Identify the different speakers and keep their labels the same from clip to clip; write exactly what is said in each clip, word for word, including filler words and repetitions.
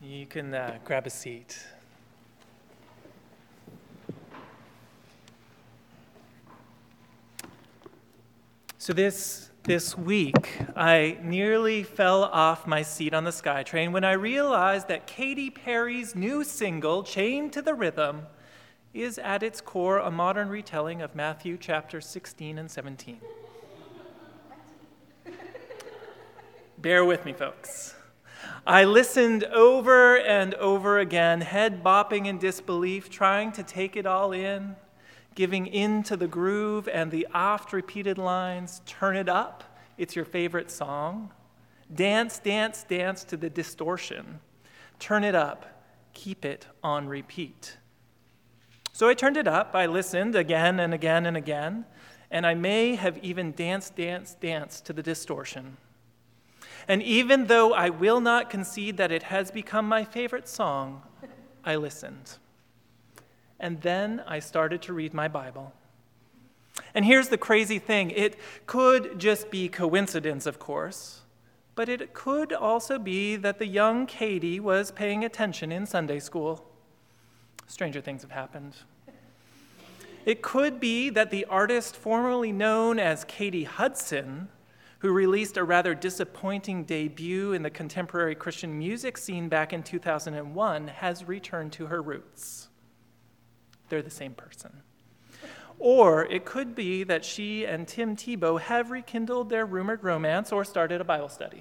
Speaker 1: You can uh, grab a seat. So this this week, I nearly fell off my seat on the SkyTrain when I realized that Katy Perry's new single, Chained to the Rhythm, is at its core a modern retelling of Matthew chapter sixteen and seventeen. Bear with me, folks. I listened over and over again, head bopping in disbelief, trying to take it all in, giving in to the groove and the oft-repeated lines, turn it up, it's your favorite song. Dance, dance, dance to the distortion. Turn it up, keep it on repeat. So I turned it up, I listened again and again and again, and I may have even danced, danced, danced to the distortion. And even though I will not concede that it has become my favorite song, I listened. And then I started to read my Bible. And here's the crazy thing. It could just be coincidence, of course, but it could also be that the young Katy was paying attention in Sunday school. Stranger things have happened. It could be that the artist formerly known as Katie Hudson, who released a rather disappointing debut in the contemporary Christian music scene back in two thousand one, has returned to her roots. They're the same person. Or it could be that she and Tim Tebow have rekindled their rumored romance or started a Bible study.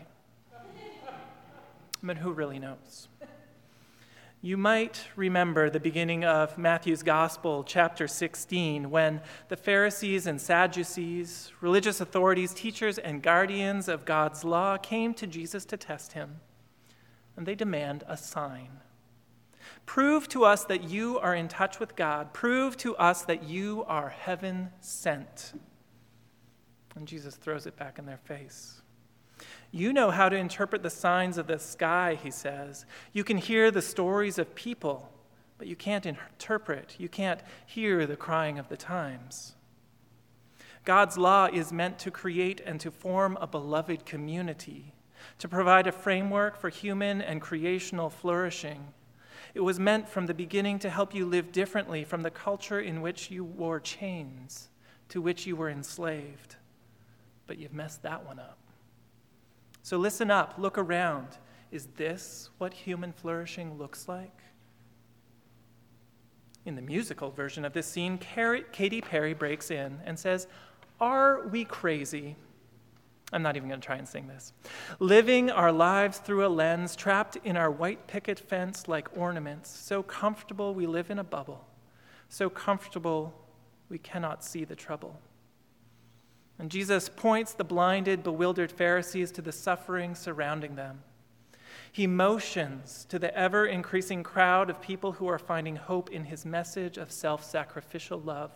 Speaker 1: But who really knows? You might remember the beginning of Matthew's Gospel, chapter sixteen, when the Pharisees and Sadducees, religious authorities, teachers, and guardians of God's law came to Jesus to test him, and they demand a sign. Prove to us that you are in touch with God. Prove to us that you are heaven sent. And Jesus throws it back in their face. You know how to interpret the signs of the sky, he says. You can hear the stories of people, but you can't interpret. You can't hear the crying of the times. God's law is meant to create and to form a beloved community, to provide a framework for human and creational flourishing. It was meant from the beginning to help you live differently from the culture in which you wore chains, to which you were enslaved. But you've messed that one up. So listen up, look around. Is this what human flourishing looks like? In the musical version of this scene, Katy Perry breaks in and says, "Are we crazy?" I'm not even going to try and sing this. Living our lives through a lens, trapped in our white picket fence like ornaments, so comfortable we live in a bubble, so comfortable we cannot see the trouble. And Jesus points the blinded, bewildered Pharisees to the suffering surrounding them. He motions to the ever-increasing crowd of people who are finding hope in his message of self-sacrificial love.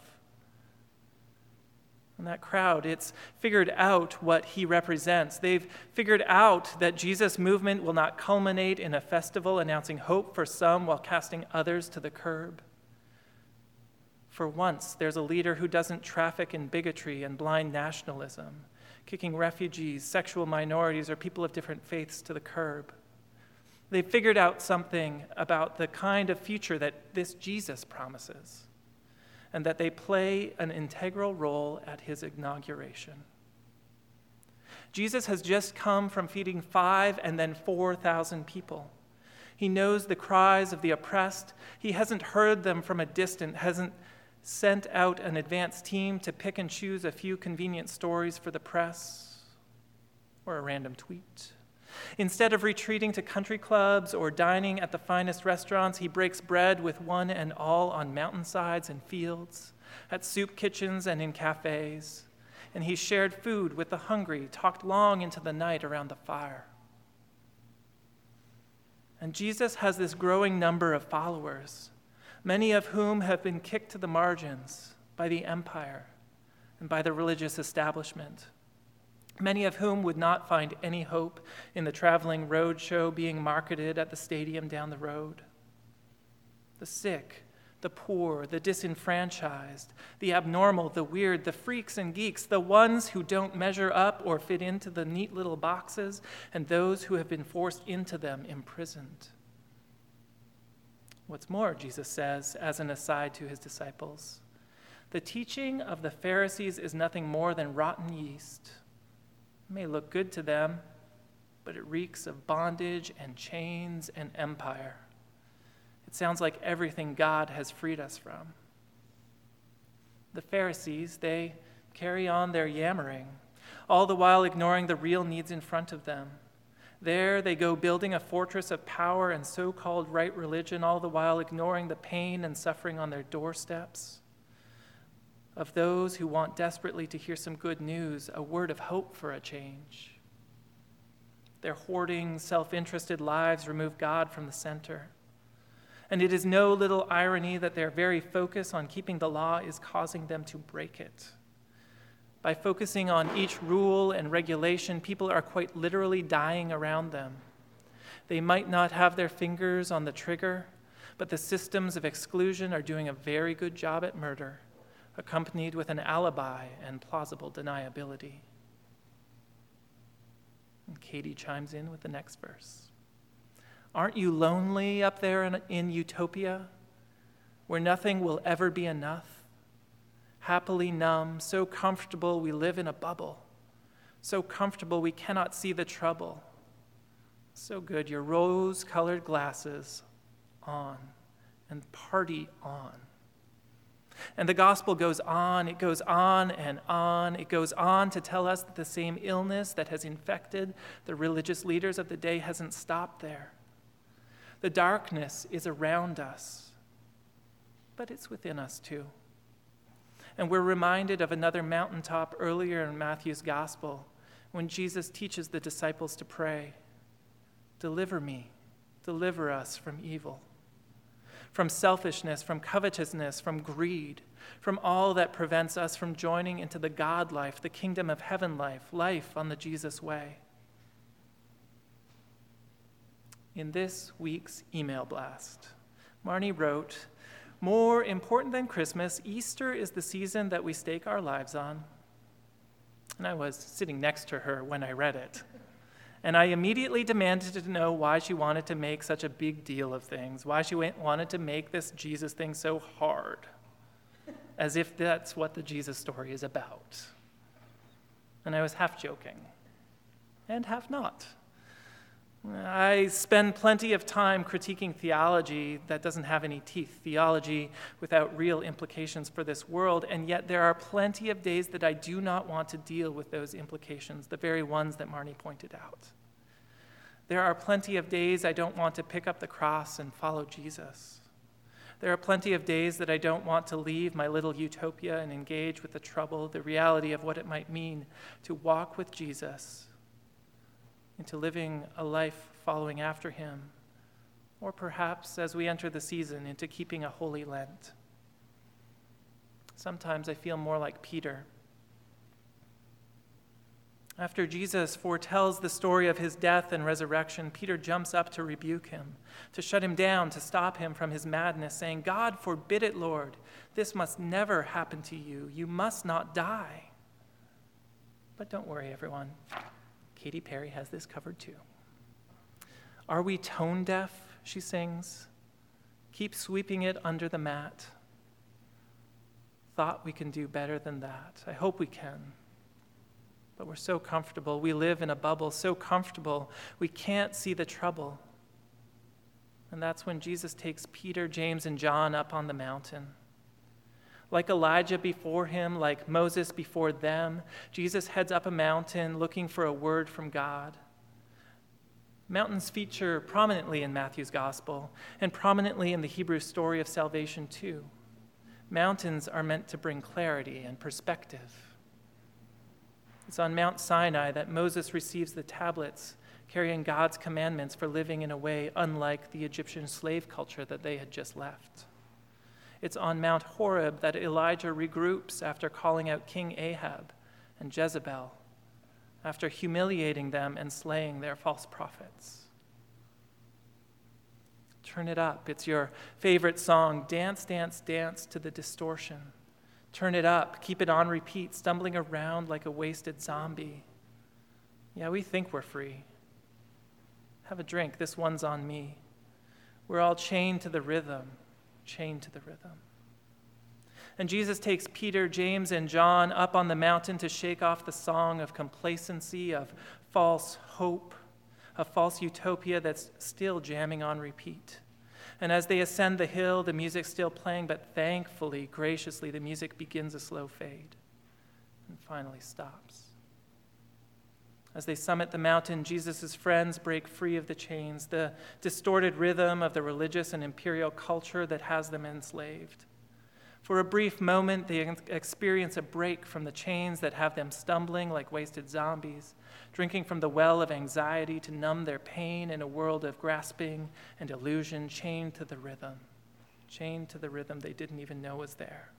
Speaker 1: And that crowd, it's figured out what he represents. They've figured out that Jesus' movement will not culminate in a festival announcing hope for some while casting others to the curb. For once, there's a leader who doesn't traffic in bigotry and blind nationalism, kicking refugees, sexual minorities, or people of different faiths to the curb. They've figured out something about the kind of future that this Jesus promises, and that they play an integral role at his inauguration. Jesus has just come from feeding five and then four thousand people. He knows the cries of the oppressed. He hasn't heard them from a distance, hasn't sent out an advance team to pick and choose a few convenient stories for the press or a random tweet. Instead of retreating to country clubs or dining at the finest restaurants, he breaks bread with one and all on mountainsides and fields, at soup kitchens and in cafes. And he shared food with the hungry, talked long into the night around the fire. And Jesus has this growing number of followers, many of whom have been kicked to the margins by the empire and by the religious establishment, many of whom would not find any hope in the traveling road show being marketed at the stadium down the road. The sick, the poor, the disenfranchised, the abnormal, the weird, the freaks and geeks, the ones who don't measure up or fit into the neat little boxes, and those who have been forced into them, imprisoned. What's more, Jesus says, as an aside to his disciples, the teaching of the Pharisees is nothing more than rotten yeast. It may look good to them, but it reeks of bondage and chains and empire. It sounds like everything God has freed us from. The Pharisees, they carry on their yammering, all the while ignoring the real needs in front of them. There they go building a fortress of power and so-called right religion, all the while ignoring the pain and suffering on their doorsteps of those who want desperately to hear some good news, a word of hope for a change. Their hoarding, self-interested lives remove God from the center. And it is no little irony that their very focus on keeping the law is causing them to break it. By focusing on each rule and regulation, people are quite literally dying around them. They might not have their fingers on the trigger, but the systems of exclusion are doing a very good job at murder, accompanied with an alibi and plausible deniability. And Katie chimes in with the next verse. Aren't you lonely up there in, in utopia, where nothing will ever be enough? Happily numb, so comfortable we live in a bubble, so comfortable we cannot see the trouble. So good, your rose-colored glasses on, and party on. And the gospel goes on, it goes on and on. It goes on to tell us that the same illness that has infected the religious leaders of the day hasn't stopped there. The darkness is around us, but it's within us too. And we're reminded of another mountaintop earlier in Matthew's gospel when Jesus teaches the disciples to pray, "Deliver me, deliver us from evil." From selfishness, from covetousness, from greed, from all that prevents us from joining into the God life, the kingdom of heaven life, life on the Jesus way. In this week's email blast, Marnie wrote, "More important than Christmas, Easter is the season that we stake our lives on." And I was sitting next to her when I read it. And I immediately demanded to know why she wanted to make such a big deal of things, why she wanted to make this Jesus thing so hard, as if that's what the Jesus story is about. And I was half joking, and half not. I spend plenty of time critiquing theology that doesn't have any teeth, theology without real implications for this world, and yet there are plenty of days that I do not want to deal with those implications, the very ones that Marnie pointed out. There are plenty of days I don't want to pick up the cross and follow Jesus. There are plenty of days that I don't want to leave my little utopia and engage with the trouble, the reality of what it might mean to walk with Jesus into living a life following after him, or perhaps, as we enter the season, into keeping a holy Lent. Sometimes I feel more like Peter. After Jesus foretells the story of his death and resurrection, Peter jumps up to rebuke him, to shut him down, to stop him from his madness, saying, "God forbid it, Lord. This must never happen to you. You must not die." But don't worry, everyone. Katy Perry has this covered too. Are we tone deaf, she sings? Keep sweeping it under the mat. Thought we can do better than that. I hope we can. But we're so comfortable. We live in a bubble, so comfortable, we can't see the trouble. And that's when Jesus takes Peter, James, and John up on the mountain. Like Elijah before him, like Moses before them, Jesus heads up a mountain looking for a word from God. Mountains feature prominently in Matthew's gospel and prominently in the Hebrew story of salvation too. Mountains are meant to bring clarity and perspective. It's on Mount Sinai that Moses receives the tablets carrying God's commandments for living in a way unlike the Egyptian slave culture that they had just left. It's on Mount Horeb that Elijah regroups after calling out King Ahab and Jezebel, after humiliating them and slaying their false prophets. Turn it up. It's your favorite song. Dance, dance, dance to the distortion. Turn it up. Keep it on repeat, stumbling around like a wasted zombie. Yeah, we think we're free. Have a drink. This one's on me. We're all chained to the rhythm, chained to the rhythm. And Jesus takes Peter, James, and John up on the mountain to shake off the song of complacency, of false hope, a false utopia that's still jamming on repeat. And as they ascend the hill, the music's still playing, but thankfully, graciously, the music begins a slow fade and finally stops. As they summit the mountain, Jesus' friends break free of the chains, the distorted rhythm of the religious and imperial culture that has them enslaved. For a brief moment, they experience a break from the chains that have them stumbling like wasted zombies, drinking from the well of anxiety to numb their pain in a world of grasping and illusion, chained to the rhythm, chained to the rhythm they didn't even know was there.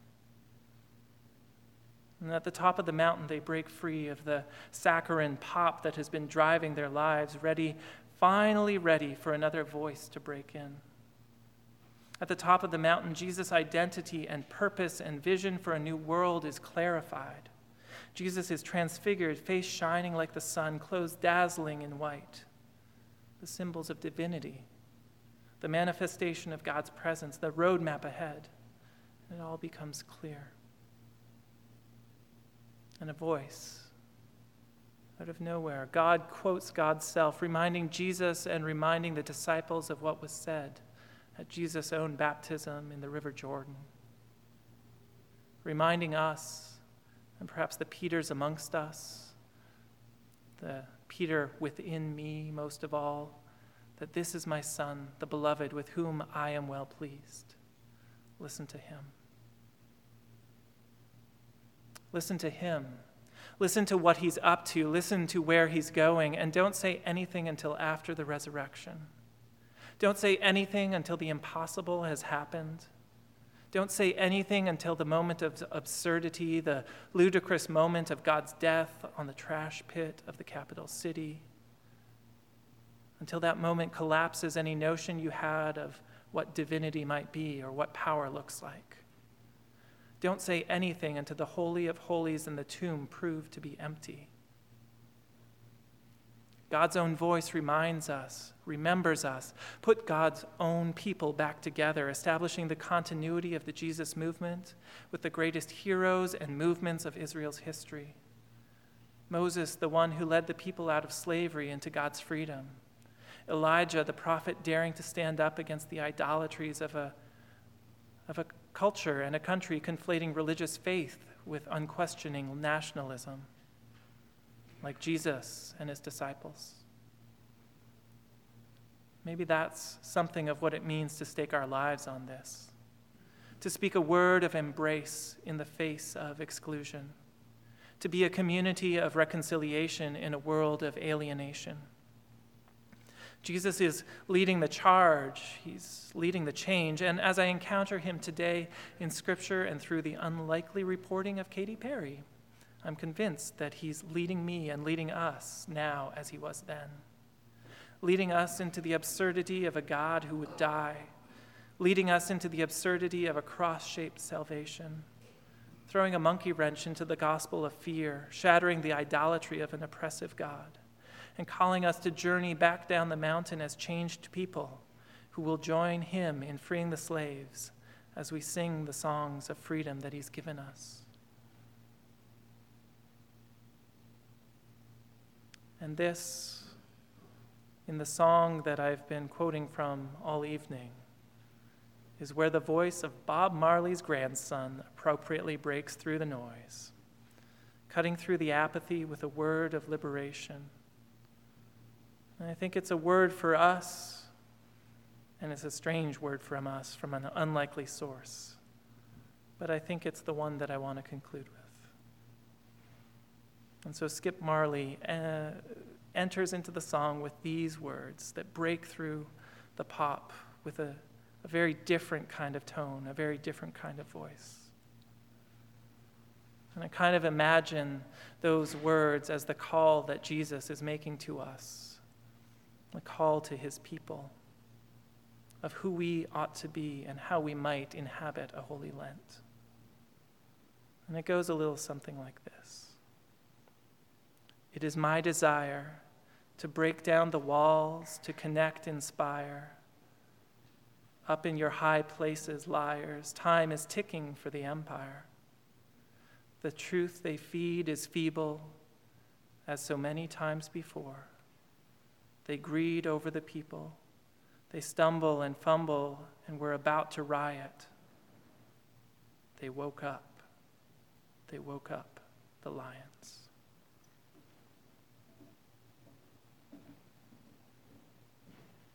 Speaker 1: And at the top of the mountain, they break free of the saccharine pop that has been driving their lives, ready, finally ready for another voice to break in. At the top of the mountain, Jesus' identity and purpose and vision for a new world is clarified. Jesus is transfigured, face shining like the sun, clothes dazzling in white. The symbols of divinity, the manifestation of God's presence, the roadmap ahead. It all becomes clear. And a voice out of nowhere. God quotes God's self, reminding Jesus and reminding the disciples of what was said at Jesus' own baptism in the River Jordan. Reminding us, and perhaps the Peters amongst us, the Peter within me most of all, that this is my Son, the beloved, with whom I am well pleased. Listen to him. Listen to him. Listen to what he's up to. Listen to where he's going. And don't say anything until after the resurrection. Don't say anything until the impossible has happened. Don't say anything until the moment of absurdity, the ludicrous moment of God's death on the trash pit of the capital city. Until that moment collapses any notion you had of what divinity might be or what power looks like. Don't say anything until the Holy of Holies in the tomb prove to be empty. God's own voice reminds us, remembers us, put God's own people back together, establishing the continuity of the Jesus movement with the greatest heroes and movements of Israel's history. Moses, the one who led the people out of slavery into God's freedom. Elijah, the prophet, daring to stand up against the idolatries of a, of a culture and a country conflating religious faith with unquestioning nationalism, like Jesus and his disciples. Maybe that's something of what it means to stake our lives on this, to speak a word of embrace in the face of exclusion, to be a community of reconciliation in a world of alienation. Jesus is leading the charge, he's leading the change, and as I encounter him today in Scripture and through the unlikely reporting of Katy Perry, I'm convinced that he's leading me and leading us now as he was then, leading us into the absurdity of a God who would die, leading us into the absurdity of a cross-shaped salvation, throwing a monkey wrench into the gospel of fear, shattering the idolatry of an oppressive God, and calling us to journey back down the mountain as changed people who will join him in freeing the slaves as we sing the songs of freedom that he's given us. And this, in the song that I've been quoting from all evening, is where the voice of Bob Marley's grandson appropriately breaks through the noise, cutting through the apathy with a word of liberation. And I think it's a word for us, and it's a strange word from us, from an unlikely source. But I think it's the one that I want to conclude with. And so Skip Marley uh, enters into the song with these words that break through the pop with a, a very different kind of tone, a very different kind of voice. And I kind of imagine those words as the call that Jesus is making to us. A call to his people of who we ought to be and how we might inhabit a holy Lent. And it goes a little something like this. It is my desire to break down the walls, to connect, inspire, Up in your high places, liars, time is ticking for the empire. The truth they feed is feeble, as so many times before. They greed over the people. They stumble and fumble and were about to riot. They woke up. They woke up the lions.